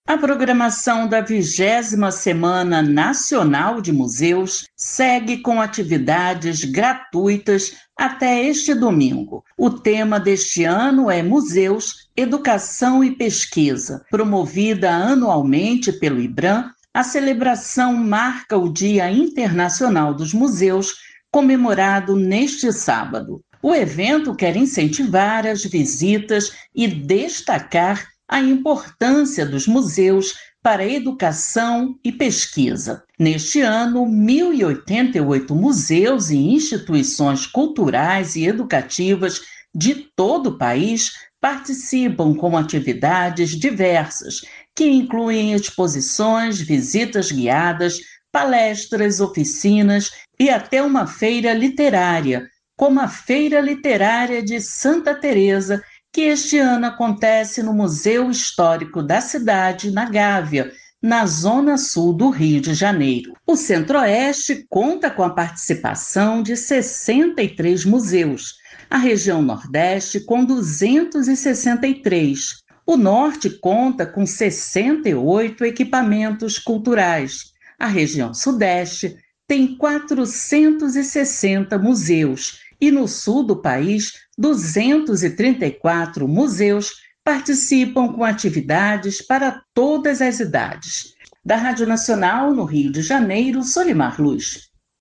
A programação da 20ª Semana Nacional de Museus segue com atividades gratuitas até este domingo. O tema deste ano é Museus, Educação e Pesquisa. Promovida anualmente pelo IBRAM, a celebração marca o Dia Internacional dos Museus, comemorado neste sábado. O evento quer incentivar as visitas e destacar a importância dos museus para a educação e pesquisa. Neste ano, 1.088 museus e instituições culturais e educativas de todo o país participam com atividades diversas, que incluem exposições, visitas guiadas, palestras, oficinas e até uma feira literária, como a Feira Literária de Santa Teresa, que este ano acontece no Museu Histórico da cidade, na Gávea, na zona sul do Rio de Janeiro. O Centro-Oeste conta com a participação de 63 museus, a região Nordeste com 263. O Norte conta com 68 equipamentos culturais. A região Sudeste tem 460 museus e no sul do país, 234 museus participam com atividades para todas as idades. Da Rádio Nacional, no Rio de Janeiro, Solimar Luz.